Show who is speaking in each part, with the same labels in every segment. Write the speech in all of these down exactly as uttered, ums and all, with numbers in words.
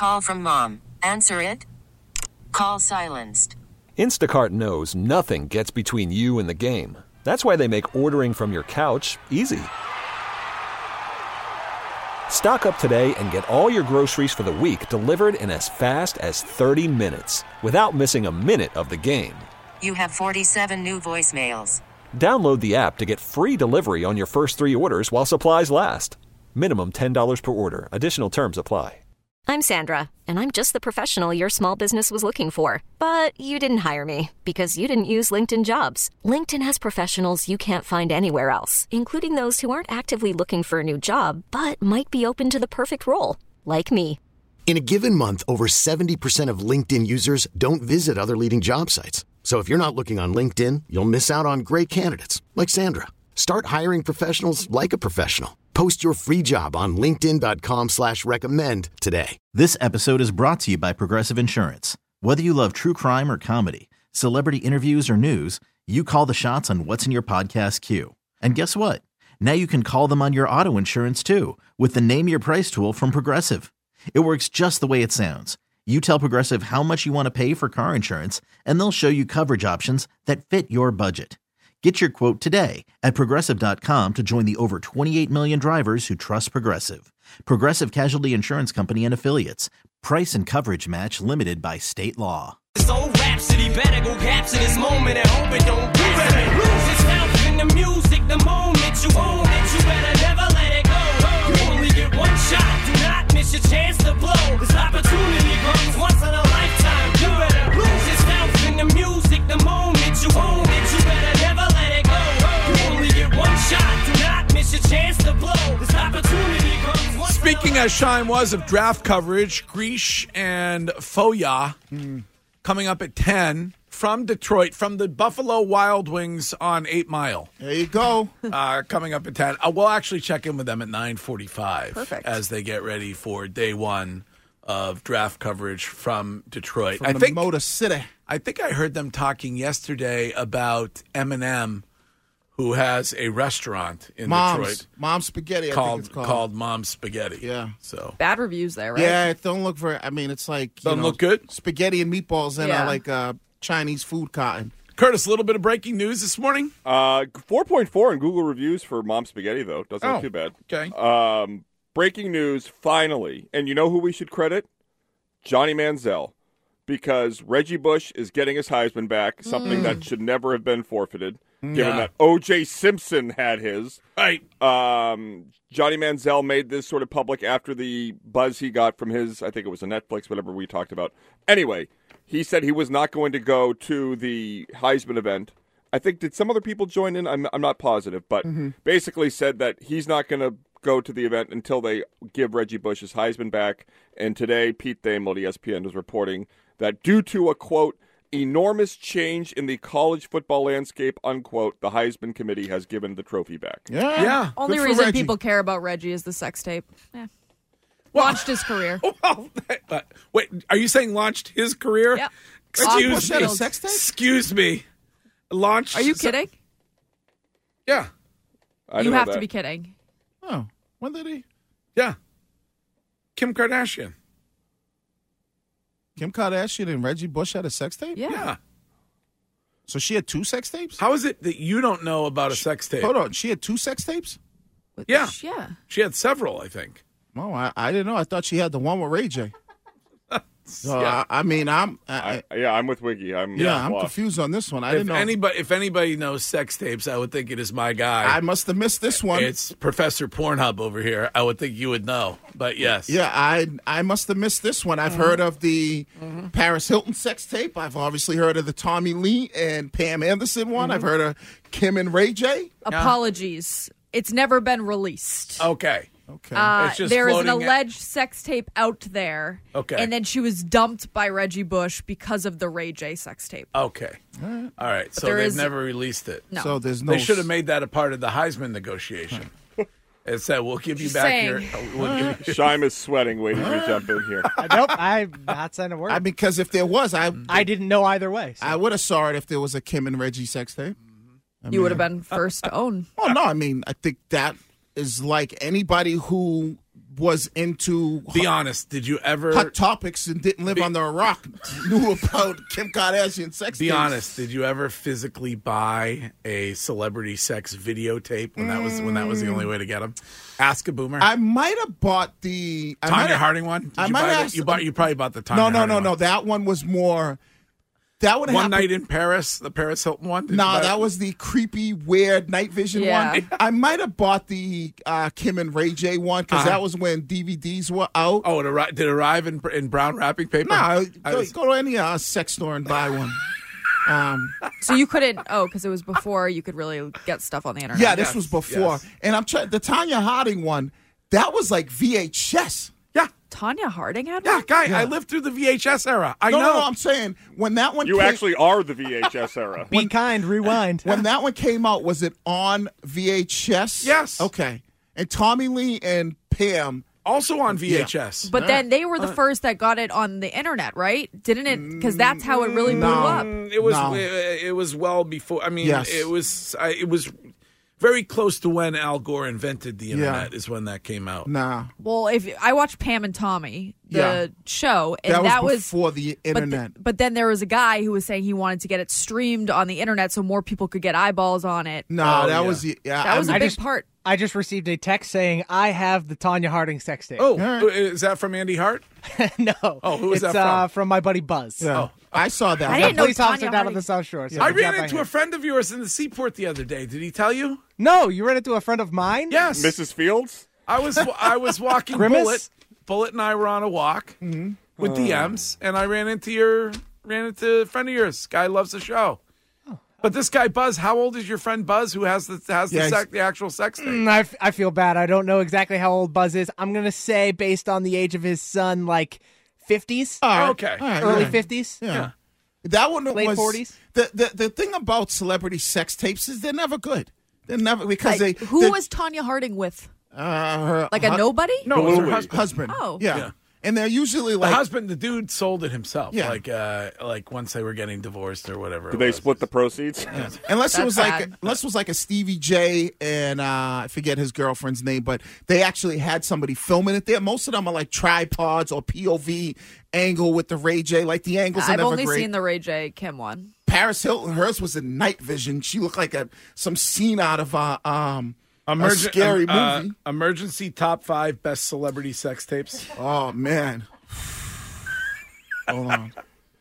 Speaker 1: Call from mom. Answer it. Call silenced.
Speaker 2: Instacart knows nothing gets between you and the game. That's why they make ordering from your couch easy. Stock up today and get all your groceries for the week delivered in as fast as thirty minutes without missing a minute of the game.
Speaker 1: You have forty-seven new voicemails.
Speaker 2: Download the app to get free delivery on your first three orders while supplies last. Minimum ten dollars per order. Additional terms apply.
Speaker 3: I'm Sandra, and I'm just the professional your small business was looking for. But you didn't hire me because you didn't use LinkedIn Jobs. LinkedIn has professionals you can't find anywhere else, including those who aren't actively looking for a new job, but might be open to the perfect role, like me.
Speaker 4: In a given month, over seventy percent of LinkedIn users don't visit other leading job sites. So if you're not looking on LinkedIn, you'll miss out on great candidates like Sandra. Start hiring professionals like a professional. Post your free job on linkedin.com slash recommend today.
Speaker 5: This episode is brought to you by Progressive Insurance. Whether you love true crime or comedy, celebrity interviews or news, you call the shots on what's in your podcast queue. And guess what? Now you can call them on your auto insurance too with the Name Your Price tool from Progressive. It works just the way it sounds. You tell Progressive how much you want to pay for car insurance, and they'll show you coverage options that fit your budget. Get your quote today at Progressive dot com to join the over twenty-eight million drivers who trust Progressive. Progressive Casualty Insurance Company and Affiliates. Price and coverage match limited by state law.
Speaker 6: This old rhapsody better go capture this moment and hope it don't pass it. Lose yourself in the music the moment you own it. You better never let it go. You only get one shot. Do not miss your chance to blow. This opportunity comes once in a lifetime. You better lose yourself in the music the moment you own it. You better never let it go. You only get one shot. Do not miss your chance to blow. This opportunity comes once.
Speaker 7: Speaking as Shime was of draft coverage, Gresh and Foya mm. coming up at ten from Detroit, from the Buffalo Wild Wings on eight Mile.
Speaker 8: There you go.
Speaker 7: Uh, coming up at ten. Uh, we'll actually check in with them at nine forty-five.
Speaker 8: Perfect.
Speaker 7: As they get ready for day one of draft coverage from Detroit.
Speaker 8: From
Speaker 7: I
Speaker 8: the
Speaker 7: think,
Speaker 8: Motor City.
Speaker 7: I think I heard them talking yesterday about Eminem, who has a restaurant in
Speaker 8: Mom's,
Speaker 7: Detroit.
Speaker 8: Mom's Spaghetti, I
Speaker 7: called,
Speaker 8: think it's called.
Speaker 7: Called Mom's Spaghetti.
Speaker 8: Yeah.
Speaker 7: So
Speaker 9: bad reviews there, right?
Speaker 8: Yeah, it don't look very, I mean, it's like, you
Speaker 7: Doesn't
Speaker 8: know,
Speaker 7: look good?
Speaker 8: spaghetti and meatballs in
Speaker 9: Yeah.
Speaker 8: a, like uh, Chinese food cotton.
Speaker 7: Curtis, a little bit of breaking news this morning?
Speaker 10: Uh, four point four in Google reviews for Mom's Spaghetti, though. Doesn't
Speaker 7: Oh,
Speaker 10: look too bad.
Speaker 7: Okay.
Speaker 10: Um, breaking news, finally. And you know who we should credit? Johnny Manziel. Because Reggie Bush is getting his Heisman back, something
Speaker 7: Mm.
Speaker 10: that should never have been forfeited, given
Speaker 7: Yeah.
Speaker 10: that O J Simpson had his.
Speaker 7: Right.
Speaker 10: Um, Johnny Manziel made this sort of public after the buzz he got from his, I think it was a Netflix, whatever we talked about. Anyway, he said he was not going to go to the Heisman event. I think, did some other people join in? I'm, I'm not positive, but
Speaker 8: Mm-hmm.
Speaker 10: basically said that he's not going to go to the event until they give Reggie Bush his Heisman back. And today, Pete Thamel, E S P N, was reporting that due to a, quote, enormous change in the college football landscape, unquote, the Heisman Committee has given the trophy back.
Speaker 8: Yeah.
Speaker 7: Yeah.
Speaker 9: Only
Speaker 8: Good for
Speaker 9: reason
Speaker 8: Reggie.
Speaker 9: people care about Reggie is the sex tape. Yeah.
Speaker 7: Well-
Speaker 9: Launched his career.
Speaker 7: Well, but wait, are you saying launched his career?
Speaker 9: Yep.
Speaker 8: Reggie
Speaker 7: Excuse
Speaker 8: Bush
Speaker 7: me.
Speaker 8: had a sex tape?
Speaker 7: Excuse me. Launched.
Speaker 9: Are you kidding?
Speaker 7: Yeah.
Speaker 10: I
Speaker 9: You
Speaker 10: didn't know
Speaker 9: have to
Speaker 10: that.
Speaker 9: be kidding.
Speaker 8: Oh, when did he?
Speaker 7: Yeah. Kim Kardashian.
Speaker 8: Kim Kardashian and Reggie Bush had a sex tape?
Speaker 9: Yeah.
Speaker 7: Yeah.
Speaker 8: So she had two sex tapes?
Speaker 7: How is it that you don't know about a sex tape?
Speaker 8: Hold on, she had two sex tapes?
Speaker 9: But
Speaker 7: Yeah.
Speaker 9: Yeah.
Speaker 7: She had several, I think.
Speaker 8: Oh, I, I didn't know. I thought she had the one with Ray J. So,
Speaker 7: Yeah.
Speaker 8: I, I mean, I'm I,
Speaker 10: I, yeah, I'm with Wiggy. I'm
Speaker 8: yeah, I'm
Speaker 10: lost.
Speaker 8: confused on this one. I
Speaker 7: If
Speaker 8: didn't know.
Speaker 7: anybody, if anybody knows sex tapes, I would think it is my guy.
Speaker 8: I must have missed this one.
Speaker 7: It's Professor Pornhub over here. I would think you would know, but yes.
Speaker 8: Yeah, I I must have missed this one. I've heard of the Paris Hilton sex tape. I've obviously heard of the Tommy Lee and Pam Anderson one. I've heard of Kim and Ray J.
Speaker 9: Apologies. It's never been released.
Speaker 7: Okay.
Speaker 8: Okay.
Speaker 9: Uh,
Speaker 7: It's just
Speaker 9: there is an
Speaker 7: floating
Speaker 9: alleged sex tape out there.
Speaker 7: Okay.
Speaker 9: And then she was dumped by Reggie Bush because of the Ray J sex tape.
Speaker 7: Okay. All right. So
Speaker 9: there
Speaker 7: they've
Speaker 9: is-
Speaker 7: never released it.
Speaker 9: No.
Speaker 8: So there's no.
Speaker 7: They should have made that a part of the Heisman negotiation. It said, we'll give you
Speaker 9: Just
Speaker 7: back
Speaker 9: saying.
Speaker 7: your... We'll give you,
Speaker 10: Shime is sweating, waiting to jump in here.
Speaker 11: Nope, I'm not saying a word.
Speaker 8: I because if there was, I
Speaker 11: I didn't know either way. so.
Speaker 8: I would have saw it if there was a Kim and Reggie sex tape. I
Speaker 9: You
Speaker 8: mean-
Speaker 9: would have been first to own.
Speaker 8: Oh no, I mean I think that is like anybody who was into
Speaker 7: Be honest. Did you ever?
Speaker 8: hot topics and didn't live
Speaker 7: Be-
Speaker 8: under a rock knew about Kim Kardashian sex
Speaker 7: Be
Speaker 8: tapes.
Speaker 7: honest. Did you ever physically buy a celebrity sex videotape when that was when that was the only way to get them? Ask a boomer.
Speaker 8: I might have bought the I might
Speaker 7: Tanya
Speaker 8: have-
Speaker 7: Harding one. Did
Speaker 8: I
Speaker 7: you
Speaker 8: might
Speaker 7: buy
Speaker 8: have
Speaker 7: that?
Speaker 8: asked-
Speaker 7: You bought. You probably bought the Tanya
Speaker 8: No, no,
Speaker 7: Harding
Speaker 8: no,
Speaker 7: one.
Speaker 8: no. That one was more. That would
Speaker 7: One
Speaker 8: happen.
Speaker 7: night in Paris, the Paris Hilton one. Did you
Speaker 8: No,
Speaker 7: buy
Speaker 8: that
Speaker 7: it?
Speaker 8: was the creepy, weird night vision
Speaker 9: Yeah.
Speaker 8: one. I might have bought the uh, Kim and Ray J one because
Speaker 7: Uh-huh.
Speaker 8: that was when D V Ds were out.
Speaker 7: Oh, it arri- did it arrive in in brown wrapping paper?
Speaker 8: no,
Speaker 7: I
Speaker 8: go,
Speaker 7: was-
Speaker 8: go to any uh, sex store and buy one. Um,
Speaker 9: So you couldn't. Oh, because it was before you could really get stuff on the internet.
Speaker 8: yeah, this
Speaker 7: Yes,
Speaker 8: was before,
Speaker 7: yes.
Speaker 8: and I'm trying. The Tanya Harding one, that was like V H S.
Speaker 7: yeah,
Speaker 9: Tanya Harding had
Speaker 7: yeah,
Speaker 9: one.
Speaker 7: guy.
Speaker 8: Yeah.
Speaker 7: I lived through the V H S era. I
Speaker 8: No,
Speaker 7: know.
Speaker 8: no, no. I'm saying when that one
Speaker 10: You
Speaker 8: came,
Speaker 10: actually are the V H S era.
Speaker 11: Be kind, rewind.
Speaker 8: when that one came out, was it on V H S?
Speaker 7: Yes.
Speaker 8: Okay. And Tommy Lee and Pam.
Speaker 7: Also on V H S.
Speaker 9: But then they were the first that got it on the internet, right? Didn't it? Because that's how it really blew
Speaker 8: No.
Speaker 9: up.
Speaker 7: Mm, It was
Speaker 8: No.
Speaker 7: it, it was well before. I mean,
Speaker 8: Yes.
Speaker 7: it was I, it was very close to when Al Gore invented the internet. Is when that came out.
Speaker 8: Nah.
Speaker 9: Well, if I watched Pam and Tommy, the
Speaker 8: Yeah.
Speaker 9: show, and
Speaker 8: That,
Speaker 9: that,
Speaker 8: was
Speaker 9: was
Speaker 8: before the
Speaker 9: but, th-
Speaker 8: internet.
Speaker 9: but then there was a guy who was saying he wanted to get it streamed on the internet so more people could get eyeballs on it.
Speaker 8: no,
Speaker 7: Oh,
Speaker 8: that
Speaker 7: yeah.
Speaker 8: was the- yeah.
Speaker 9: That was a
Speaker 8: I
Speaker 11: I
Speaker 9: big
Speaker 11: just-
Speaker 9: part.
Speaker 11: I just received a text saying I have the Tanya Harding sex tape.
Speaker 7: Oh,
Speaker 8: right.
Speaker 7: is that from Andy Hart?
Speaker 11: no.
Speaker 7: Oh, who is
Speaker 11: it's,
Speaker 7: that from?
Speaker 11: Uh, from my buddy Buzz.
Speaker 8: Yeah.
Speaker 7: Oh.
Speaker 8: I saw that.
Speaker 9: I
Speaker 11: The
Speaker 9: didn't know
Speaker 11: police
Speaker 9: Tanya
Speaker 11: officer down
Speaker 9: Harding-
Speaker 11: at the South Shore. So
Speaker 7: I
Speaker 11: good job
Speaker 7: ran
Speaker 11: by
Speaker 7: into
Speaker 11: him.
Speaker 7: a friend of yours in the seaport the other day. Did he tell you?
Speaker 11: No, you ran into a friend of mine?
Speaker 7: Yes,
Speaker 10: Missus Fields?
Speaker 7: I was I was walking
Speaker 11: Grimace?
Speaker 7: Bullet. Bullet and I were on a walk with D Ms, and I ran into your ran into a friend of yours. Guy loves the show. But this guy Buzz, how old is your friend Buzz who has the has the,
Speaker 8: Yeah,
Speaker 7: sec, the actual sex thing?
Speaker 11: Mm, I, f- I feel bad. I don't know exactly how old Buzz is. I'm going to say, based on the age of his son, like fifties,
Speaker 8: All right.
Speaker 7: Okay.
Speaker 8: All right,
Speaker 11: early
Speaker 8: yeah.
Speaker 11: fifties.
Speaker 8: Yeah. That one
Speaker 11: Late
Speaker 8: was
Speaker 11: forties?
Speaker 8: The, the the thing about celebrity sex tapes is they're never good. They're never because
Speaker 9: Like,
Speaker 8: they
Speaker 9: who
Speaker 8: they-
Speaker 9: was Tanya Harding with?
Speaker 8: uh, her
Speaker 9: Like a
Speaker 8: hu-
Speaker 9: nobody?
Speaker 7: No, it was her
Speaker 10: Louis.
Speaker 7: husband.
Speaker 8: husband.
Speaker 9: Oh.
Speaker 8: yeah.
Speaker 7: Yeah.
Speaker 8: And they're usually
Speaker 7: The
Speaker 8: like
Speaker 7: husband, the dude, sold it himself.
Speaker 8: Yeah.
Speaker 7: Like, uh, like once they were getting divorced or whatever.
Speaker 10: Did
Speaker 7: it
Speaker 10: they
Speaker 7: was.
Speaker 10: split the proceeds?
Speaker 8: unless it
Speaker 9: That's
Speaker 8: was like
Speaker 9: bad.
Speaker 8: unless it was like a Stevie J and uh, I forget his girlfriend's name, but they actually had somebody filming it there. Most of them are like tripods or P O V angle with the Ray J. Like the angles are
Speaker 9: I've
Speaker 8: never
Speaker 9: only
Speaker 8: great.
Speaker 9: seen the Ray J Kim one.
Speaker 8: Paris Hilton, hers was in night vision. She looked like a some scene out of a um
Speaker 7: Emergen-
Speaker 8: a scary
Speaker 7: uh,
Speaker 8: movie.
Speaker 7: emergency top five best celebrity sex tapes.
Speaker 8: Oh man. Hold on.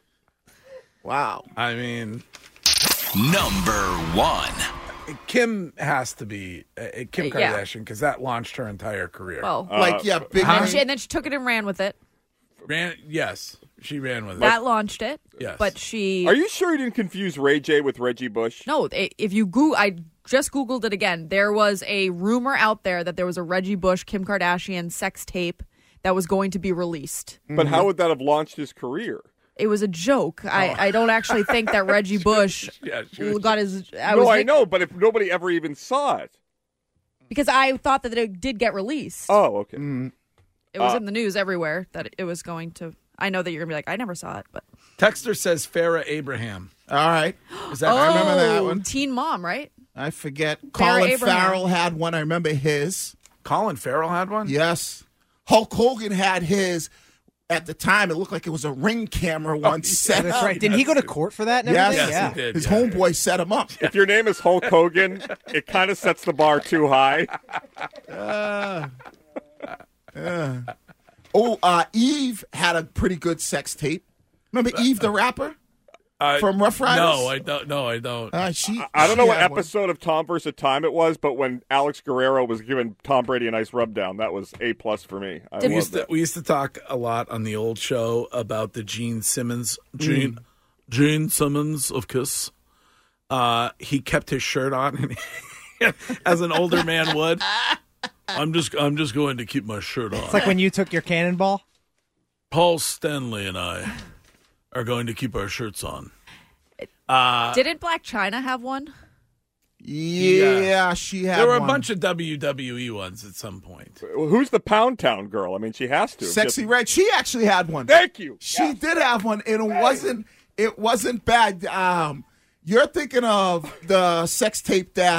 Speaker 8: Wow.
Speaker 7: I mean,
Speaker 12: Number one.
Speaker 7: Kim has to be uh, Kim
Speaker 9: Uh, yeah.
Speaker 7: Kardashian because that launched her entire career.
Speaker 9: Well,
Speaker 8: like yeah, big
Speaker 9: and,
Speaker 8: ring.
Speaker 9: she, and then she took it and ran with it.
Speaker 7: Ran, yes, she ran with it.
Speaker 9: That launched it.
Speaker 7: Yes.
Speaker 9: But she.
Speaker 10: Are you sure you didn't confuse Ray J with Reggie Bush?
Speaker 9: No, i- if you go, I just Googled it again. There was a rumor out there that there was a Reggie Bush, Kim Kardashian sex tape that was going to be released.
Speaker 10: But how would that have launched his career?
Speaker 9: It was a joke. I, I don't actually think that Reggie Bush
Speaker 7: Yeah, she was-
Speaker 9: got his. I
Speaker 10: no,
Speaker 9: was
Speaker 10: I
Speaker 9: think-
Speaker 10: know, but if nobody ever even saw it.
Speaker 9: Because I thought that it did get released.
Speaker 10: Oh, okay.
Speaker 9: It was
Speaker 10: uh,
Speaker 9: in the news everywhere that it was going to. I know that you're gonna be like, I never saw it, but
Speaker 7: Texter says Farrah Abraham.
Speaker 8: All right.
Speaker 7: Is that
Speaker 8: I remember that
Speaker 9: Oh,
Speaker 8: one.
Speaker 9: Teen Mom, right?
Speaker 8: I forget.
Speaker 9: Farrah
Speaker 8: Colin
Speaker 9: Abraham.
Speaker 8: Farrell had one. I remember his.
Speaker 7: Colin Farrell had one?
Speaker 8: Yes. Hulk Hogan had his. At the time, it looked like it was a ring camera one set
Speaker 11: That's
Speaker 8: up.
Speaker 11: right. Didn't he go to court for that and
Speaker 8: Yes,
Speaker 11: everything?
Speaker 7: Yes,
Speaker 11: yeah.
Speaker 7: he did.
Speaker 8: His
Speaker 7: yeah.
Speaker 8: homeboy set him up.
Speaker 10: If your name is Hulk Hogan, it kind of sets the bar too high.
Speaker 8: Oh, uh, Eve had a pretty good sex tape. Remember Eve the rapper
Speaker 7: Uh,
Speaker 8: from Rough Riders?
Speaker 7: No, I don't. No, I don't.
Speaker 8: Uh, she,
Speaker 10: I don't know
Speaker 8: she
Speaker 10: what
Speaker 8: had one.
Speaker 10: episode of Tom versus Time it was, but when Alex Guerrero was giving Tom Brady a nice rub down, that was A plus for me. I
Speaker 7: we
Speaker 10: loved
Speaker 7: used to
Speaker 10: it.
Speaker 7: we used to talk a lot on the old show about the Gene Simmons
Speaker 8: Mm.
Speaker 7: Gene Gene Simmons of Kiss. Uh, he kept his shirt on, and he, as an older man would. I'm just I'm just going to keep my shirt on.
Speaker 11: It's like when you took your cannonball.
Speaker 7: Paul Stanley and I are going to keep our shirts on. Uh,
Speaker 9: Didn't Black China have one?
Speaker 8: Yeah,
Speaker 7: Yeah.
Speaker 8: she had
Speaker 7: there were a
Speaker 8: one.
Speaker 7: bunch of W W E ones at some point.
Speaker 10: Who's the Pound Town girl? I mean, she has to.
Speaker 8: Sexy
Speaker 10: Just-
Speaker 8: Red. She actually had one.
Speaker 10: Thank you.
Speaker 8: She
Speaker 10: Yes.
Speaker 8: did have one, and it wasn't. It wasn't bad. Um, you're thinking of the sex tape that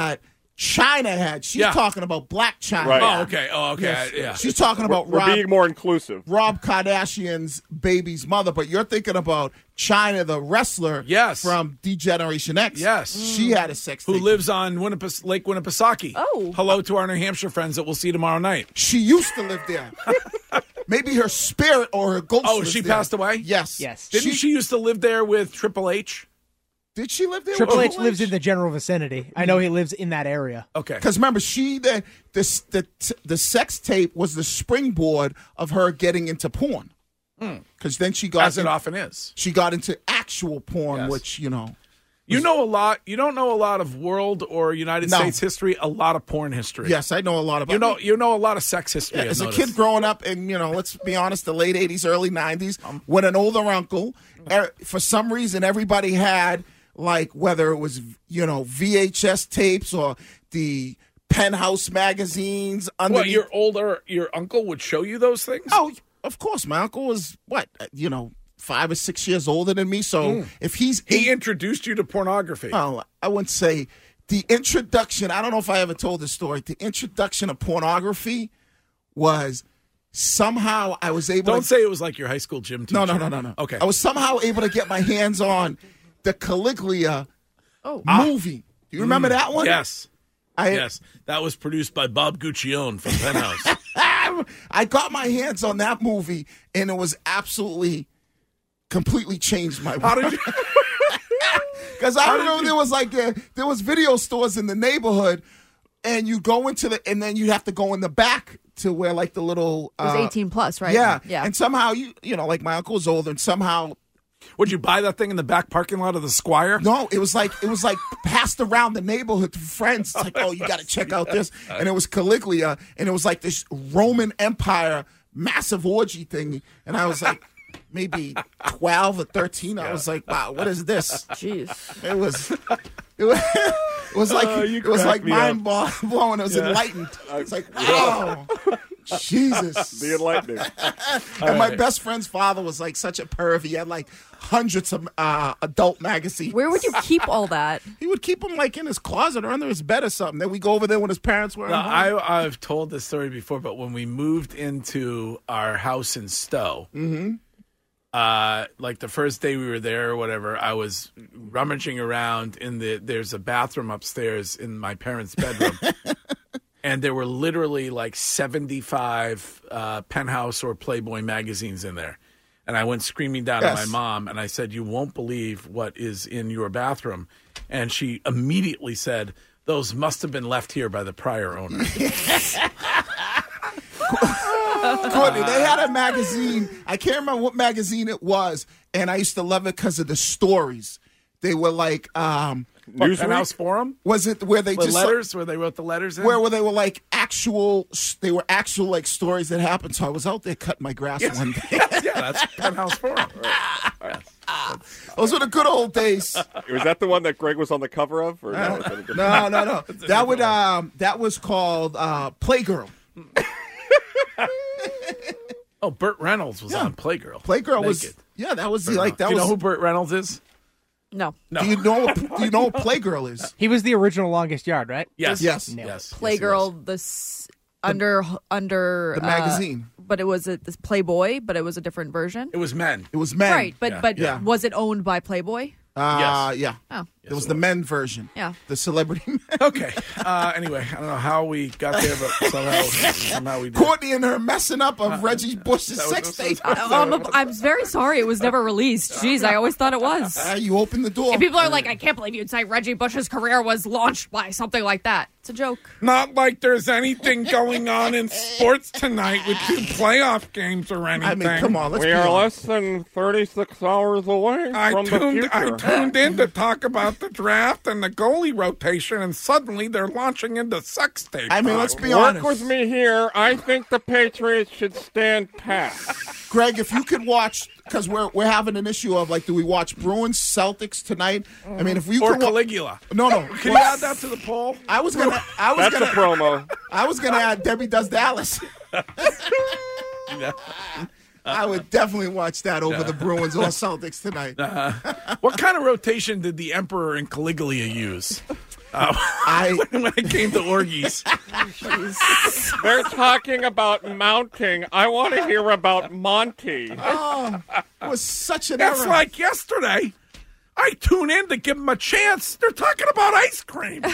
Speaker 8: China had. She's
Speaker 7: Yeah.
Speaker 8: talking about Black China.
Speaker 10: Right.
Speaker 7: Oh, okay. Oh, okay.
Speaker 8: Yes.
Speaker 7: Yeah.
Speaker 8: She's talking about
Speaker 10: We're
Speaker 8: Rob,
Speaker 10: being more inclusive.
Speaker 8: Rob Kardashian's baby's mother, but you're thinking about China, the wrestler
Speaker 7: Yes.
Speaker 8: from D-Generation X.
Speaker 7: Yes.
Speaker 8: She had a sex
Speaker 7: Who
Speaker 8: tape.
Speaker 7: lives on Winnipe- Lake Winnipesaukee.
Speaker 9: Oh.
Speaker 7: Hello to our New Hampshire friends that we'll see tomorrow night.
Speaker 8: She used to live there. Maybe her spirit or her ghost
Speaker 7: Oh,
Speaker 8: was
Speaker 7: she
Speaker 8: there.
Speaker 7: passed away?
Speaker 8: Yes.
Speaker 11: Yes.
Speaker 7: Didn't she, used to live there with Triple H?
Speaker 8: Did she live there?
Speaker 11: Triple
Speaker 8: with
Speaker 11: H lives in the general vicinity. I know he lives in that area.
Speaker 7: Okay.
Speaker 8: Because remember, she the, the the the sex tape was the springboard of her getting into porn. Because then she got
Speaker 7: As it
Speaker 8: in-
Speaker 7: often is.
Speaker 8: she got into actual porn,
Speaker 7: Yes.
Speaker 8: which you know.
Speaker 7: You know a lot. You don't know a lot of world or United
Speaker 8: No.
Speaker 7: States history. A lot of porn history.
Speaker 8: Yes, I know a lot about.
Speaker 7: You know. You know a lot of sex history.
Speaker 8: Yeah,
Speaker 7: I've
Speaker 8: as a
Speaker 7: noticed.
Speaker 8: kid growing up in, you know, let's be honest, the late eighties, early nineties, with an older uncle, er, for some reason, everybody had, like, whether it was, you know, V H S tapes or the Penthouse magazines.
Speaker 7: What,
Speaker 8: Underneath.
Speaker 7: your older, your uncle would show you those things?
Speaker 8: Oh, of course. My uncle was, what, uh, you know, five or six years older than me. So if he's
Speaker 7: He
Speaker 8: eight,
Speaker 7: introduced you to pornography.
Speaker 8: well, I wouldn't say the introduction, I don't know if I ever told this story. The introduction of pornography was somehow I was able
Speaker 7: Don't
Speaker 8: to.
Speaker 7: say it was like your high school gym teacher.
Speaker 8: No, no, no, no, no.
Speaker 7: Okay.
Speaker 8: I was somehow able to get my hands on the Caligula movie. Do you remember that one?
Speaker 7: Yes.
Speaker 8: I,
Speaker 7: Yes. That was produced by Bob Guccione from Penthouse.
Speaker 8: I got my hands on that movie, and it was absolutely, completely changed my
Speaker 7: How
Speaker 8: world.
Speaker 7: did you?
Speaker 8: Because I
Speaker 7: How did
Speaker 8: remember
Speaker 7: you-
Speaker 8: there was like a, there was video stores in the neighborhood, and you go into the and then you have to go in the back to where like the little
Speaker 9: It was
Speaker 8: uh,
Speaker 9: eighteen plus, right?
Speaker 8: Yeah,
Speaker 9: Yeah.
Speaker 8: And somehow you you know like my uncle was older, and somehow
Speaker 7: Would you buy that thing in the back parking lot of the Squire?
Speaker 8: no, it was like it was like passed around the neighborhood to friends. It's like, oh, you got to check out this, and it was Caligula, and it was like this Roman Empire massive orgy thing, and I was like. Maybe twelve or thirteen. I was like, "Wow, what is this?"
Speaker 9: Jeez.
Speaker 8: It was, it was, it was like
Speaker 10: Oh, you
Speaker 8: it was
Speaker 10: crack
Speaker 8: like
Speaker 10: me
Speaker 8: mind blowing. It was enlightened. It's like, wow, Jesus.
Speaker 10: The enlightening.
Speaker 8: And my best friend's father was like such a perv. He had like hundreds of uh, adult magazines.
Speaker 9: Where would you keep all that?
Speaker 8: He would keep them like in his closet or under his bed or something. Then we go over there when his parents were.
Speaker 7: No,
Speaker 8: at home.
Speaker 7: I, I've told this story before, but when we moved into our house in Stowe,
Speaker 8: Mm-hmm.
Speaker 7: uh, like the first day we were there or whatever, I was rummaging around in the. There's a bathroom upstairs in my parents' bedroom, and there were literally like seventy-five uh, Penthouse or Playboy magazines in there. And I went screaming down
Speaker 8: Yes.
Speaker 7: at my mom, and I said, "You won't believe what is in your bathroom." And she immediately said, "Those must have been left here by the prior owner."
Speaker 8: Courtney, they had a magazine. I can't remember what magazine it was, and I used to love it because of the stories. They were like, um,
Speaker 7: What, Penthouse Forum?
Speaker 8: was it where they
Speaker 7: The
Speaker 8: just
Speaker 7: letters where they wrote the letters in?
Speaker 8: where where they were like actual, they were actual like stories that happened. So I was out there cutting my grass
Speaker 7: Yes.
Speaker 8: one day.
Speaker 7: yeah, that's Penthouse Forum.
Speaker 8: Those were the good old days.
Speaker 10: Was that the one that Greg was on the cover of? Or no, was that a different-
Speaker 8: No, no, no. That would um, that was called uh, Playgirl.
Speaker 7: Oh, Burt Reynolds was
Speaker 8: Yeah.
Speaker 7: on Playgirl.
Speaker 8: Playgirl was
Speaker 7: Naked.
Speaker 8: yeah, that was
Speaker 7: Burt
Speaker 8: like that
Speaker 7: Reynolds. Do you
Speaker 8: was.
Speaker 7: know who Burt Reynolds is?
Speaker 9: No.
Speaker 7: No.
Speaker 8: Do you know? Do you know what Playgirl is?
Speaker 11: He was the original Longest Yard, right?
Speaker 7: Yes.
Speaker 8: Yes.
Speaker 11: Nailed
Speaker 7: Yes.
Speaker 9: Playgirl, this under under
Speaker 8: the
Speaker 9: uh,
Speaker 8: magazine.
Speaker 9: but it was a, this Playboy, but it was a different version.
Speaker 7: It was men.
Speaker 8: It was men.
Speaker 9: Right, but
Speaker 7: Yeah.
Speaker 9: but
Speaker 8: Yeah.
Speaker 9: was it owned by Playboy?
Speaker 8: Uh,
Speaker 7: Yes.
Speaker 8: yeah.
Speaker 9: Oh,
Speaker 8: It was the men version.
Speaker 9: Yeah.
Speaker 8: The celebrity men.
Speaker 7: Okay. Uh, anyway, I don't know how we got there, but somehow, somehow we did.
Speaker 8: Courtney and her messing up of Reggie Bush's
Speaker 7: that was-
Speaker 8: sex
Speaker 7: that was-
Speaker 8: tape.
Speaker 9: Um, I'm very sorry it was never released. Jeez, I always thought it was.
Speaker 8: Ah, you opened the door.
Speaker 9: And people are like, I can't believe you'd say Reggie Bush's career was launched by something like that. It's a joke.
Speaker 7: Not like there's anything going on in sports tonight with two playoff games or anything.
Speaker 8: I mean, come on. Let's
Speaker 10: We
Speaker 8: be
Speaker 10: are
Speaker 8: honest.
Speaker 10: less than thirty-six hours away
Speaker 7: I
Speaker 10: from the
Speaker 7: tuned,
Speaker 10: future.
Speaker 7: I tuned in to talk about the draft and the goalie rotation, and suddenly they're launching into sex tape.
Speaker 8: I mean, let's be
Speaker 10: Work
Speaker 8: honest.
Speaker 10: with me here. I think the Patriots should stand pat.
Speaker 8: Greg, if you could watch, because we're we're having an issue of like, do we watch Bruins Celtics tonight? I mean, if we
Speaker 7: Or
Speaker 8: could wa-
Speaker 7: Caligula.
Speaker 8: no, no.
Speaker 7: Can you add that to the poll?
Speaker 8: I was gonna, I was
Speaker 10: That's
Speaker 8: gonna,
Speaker 10: a promo.
Speaker 8: I was gonna add Debbie Does Dallas. I would definitely watch that over the Bruins or Celtics tonight.
Speaker 7: What kind of rotation did the Emperor and Caligula use? Uh,
Speaker 8: I
Speaker 7: when it came to orgies.
Speaker 10: They're talking about mounting. I want to hear about Monty.
Speaker 8: Oh, it was such an
Speaker 7: That's
Speaker 8: error.
Speaker 7: like yesterday. I tune in to give them a chance. They're talking about ice cream.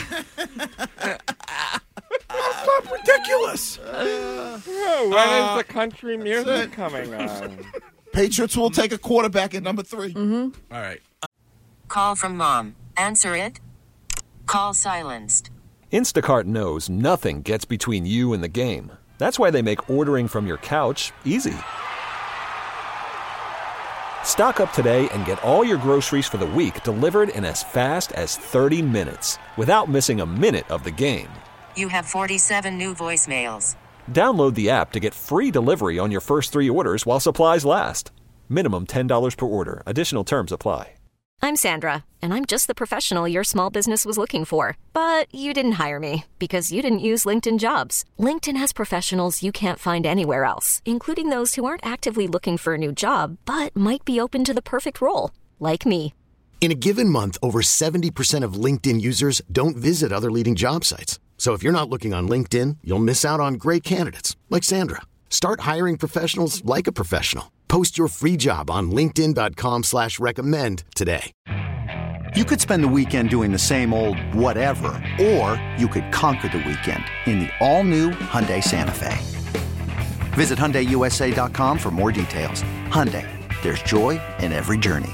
Speaker 7: That's not ridiculous.
Speaker 10: Uh, when uh, is the country music coming on?
Speaker 8: Patriots will take a quarterback at number three.
Speaker 9: Mm-hmm.
Speaker 7: All right.
Speaker 1: Call from mom. Answer it. Call silenced.
Speaker 2: Instacart knows nothing gets between you and the game. That's why they make ordering from your couch easy. Stock up today and get all your groceries for the week delivered in as fast as thirty minutes without missing a minute of the game.
Speaker 1: You have forty-seven new voicemails.
Speaker 2: Download the app to get free delivery on your first three orders while supplies last. Minimum ten dollars per order. Additional terms apply.
Speaker 3: I'm Sandra, and I'm just the professional your small business was looking for. But you didn't hire me because you didn't use LinkedIn Jobs. LinkedIn has professionals you can't find anywhere else, including those who aren't actively looking for a new job, but might be open to the perfect role, like me.
Speaker 4: In a given month, over seventy percent of LinkedIn users don't visit other leading job sites. So if you're not looking on LinkedIn, you'll miss out on great candidates like Sandra. Start hiring professionals like a professional. Post your free job on linkedin dot com slash recommend today.
Speaker 13: You could spend the weekend doing the same old whatever, or you could conquer the weekend in the all-new Hyundai Santa Fe. Visit Hyundai U S A dot com for more details. Hyundai, there's joy in every journey.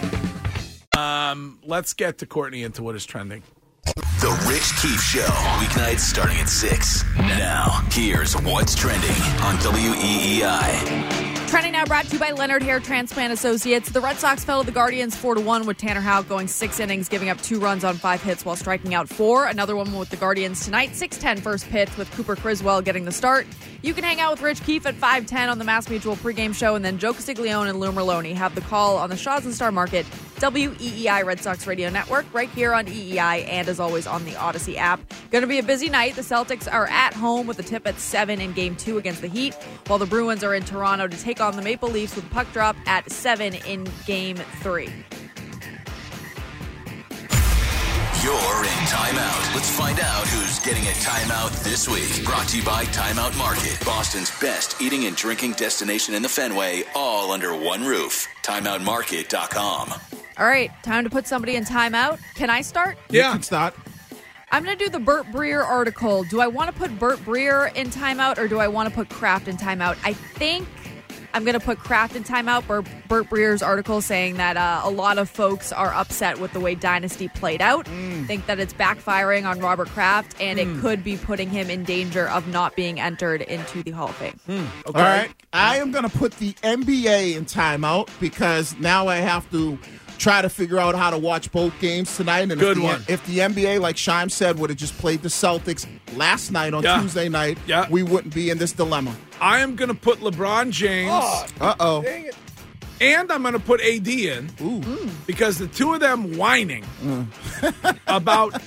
Speaker 7: Um, let's get to Courtney into what is trending.
Speaker 12: The Rich Keefe Show, weeknights starting at six. Now, here's what's trending on W E E I.
Speaker 9: Trending now brought to you by Leonard Hair Transplant Associates. The Red Sox fell to the Guardians four to one with Tanner Houck going six innings, giving up two runs on five hits while striking out four. Another one with the Guardians tonight, six ten first pitch with Cooper Criswell getting the start. You can hang out with Rich Keefe at five ten on the Mass Mutual pregame show, and then Joe Castiglione and Lou Merlone have the call on the Shaws and Star Market, W E E I Red Sox Radio Network, right here on E E I and as always on the Odyssey app. Going to be a busy night. The Celtics are at home with a tip at seven in game two against the Heat, while the Bruins are in Toronto to take on the Maple Leafs with puck drop at seven in game three.
Speaker 12: You're in timeout. Let's find out who's getting a timeout this week. Brought to you by Timeout Market, Boston's best eating and drinking destination in the Fenway, all under one roof. timeout market dot com.
Speaker 9: All right, time to put somebody in timeout. Can I start?
Speaker 8: Yeah, you can start.
Speaker 9: I'm going to do the Bert Breer article. Do I want to put Bert Breer in timeout or do I want to put Kraft in timeout? I think I'm going to put Kraft in timeout. Bert, Bert Breer's article saying that uh, a lot of folks are upset with the way Dynasty played out. Mm. Think that it's backfiring on Robert Kraft, and mm. it could be putting him in danger of not being entered into the Hall of Fame.
Speaker 8: Mm. Okay. All right. I am going to put the N B A in timeout because now I have to try to figure out how to watch both games tonight. And
Speaker 7: Good
Speaker 8: if the,
Speaker 7: one.
Speaker 8: If the N B A, like Shime said, would have just played the Celtics last night on
Speaker 7: yeah.
Speaker 8: Tuesday night,
Speaker 7: yeah.
Speaker 8: we wouldn't be in this dilemma.
Speaker 7: I am going to put LeBron James.
Speaker 8: Oh, uh-oh.
Speaker 7: Dang it. And I'm going to put A D in.
Speaker 8: Ooh.
Speaker 7: Because the two of them whining mm. about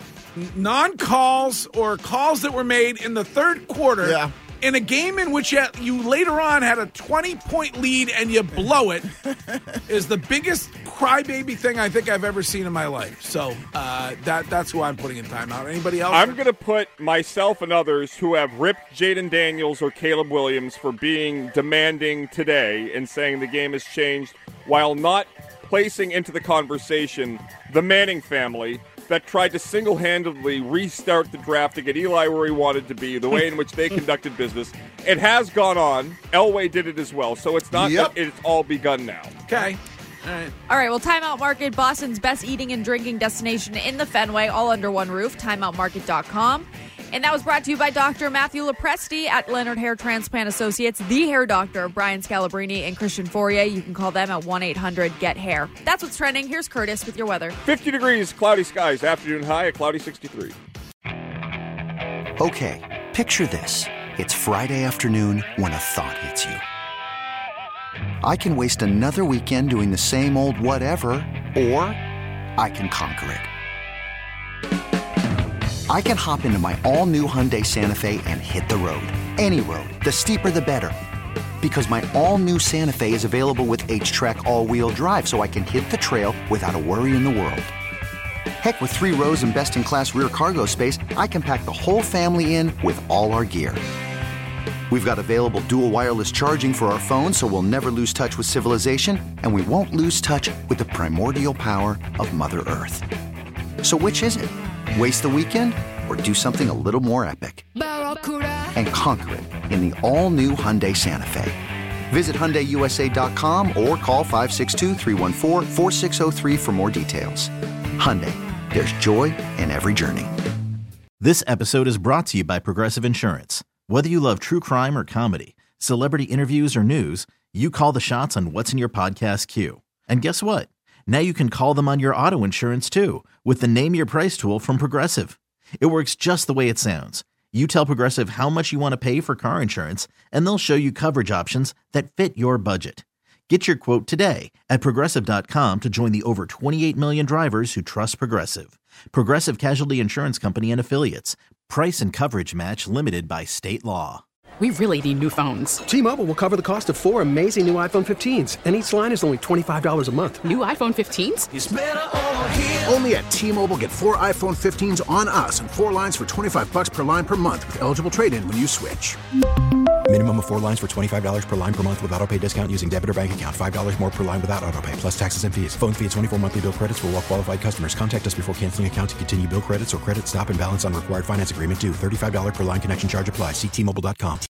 Speaker 7: non-calls or calls that were made in the third quarter.
Speaker 8: Yeah.
Speaker 7: In a game in which you later on had a twenty-point lead and you blow it is the biggest crybaby thing I think I've ever seen in my life. So uh, that that's who I'm putting in timeout. Anybody else?
Speaker 10: I'm going to put myself and others who have ripped Jaden Daniels or Caleb Williams for being demanding today and saying the game has changed while not placing into the conversation the Manning family that tried to single-handedly restart the draft to get Eli where he wanted to be, the way in which they conducted business. It has gone on. Elway did it as well, so it's not
Speaker 8: yep.
Speaker 10: that it's all begun now.
Speaker 7: Okay. All right.
Speaker 9: All right, well, Timeout Market, Boston's best eating and drinking destination in the Fenway, all under one roof, timeout market dot com. And that was brought to you by Doctor Matthew Lopresti at Leonard Hair Transplant Associates, the hair doctor of Brian Scalabrine and Christian Fourier. You can call them at one eight hundred get hair. That's what's trending. Here's Curtis with your weather.
Speaker 10: fifty degrees, cloudy skies, afternoon high at cloudy sixty-three.
Speaker 13: Okay, picture this. It's Friday afternoon when a thought hits you. I can waste another weekend doing the same old whatever, or I can conquer it. I can hop into my all-new Hyundai Santa Fe and hit the road. Any road. The steeper, the better. Because my all-new Santa Fe is available with H-Track all-wheel drive, so I can hit the trail without a worry in the world. Heck, with three rows and best-in-class rear cargo space, I can pack the whole family in with all our gear. We've got available dual wireless charging for our phones, so we'll never lose touch with civilization, and we won't lose touch with the primordial power of Mother Earth. So which is it? Waste the weekend or do something a little more epic? And conquer it in the all-new Hyundai Santa Fe. Visit Hyundai U S A dot com or call five six two, three one four, four six zero three for more details. Hyundai, there's joy in every journey.
Speaker 5: This episode is brought to you by Progressive Insurance. Whether you love true crime or comedy, celebrity interviews or news, you call the shots on what's in your podcast queue. And guess what? Now you can call them on your auto insurance too with the Name Your Price tool from Progressive. It works just the way it sounds. You tell Progressive how much you want to pay for car insurance, and they'll show you coverage options that fit your budget. Get your quote today at Progressive dot com to join the over twenty-eight million drivers who trust Progressive. Progressive Casualty Insurance Company and Affiliates. Price and coverage match limited by state law.
Speaker 14: We really need new phones.
Speaker 15: T-Mobile will cover the cost of four amazing new iPhone fifteens, and each line is only twenty-five dollars a month.
Speaker 14: New iPhone fifteens?
Speaker 16: It's better over here. Only at T-Mobile, get four iPhone fifteens on us and four lines for twenty-five dollars per line per month with eligible trade-in when you switch.
Speaker 17: Minimum of four lines for twenty-five dollars per line per month with autopay discount using debit or bank account. five dollars more per line without autopay, plus taxes and fees. Phone fee at twenty-four monthly bill credits for well-qualified customers. Contact us before canceling account to continue bill credits or credit stop and balance on required finance agreement due. thirty-five dollars per line connection charge applies. See T Mobile dot com.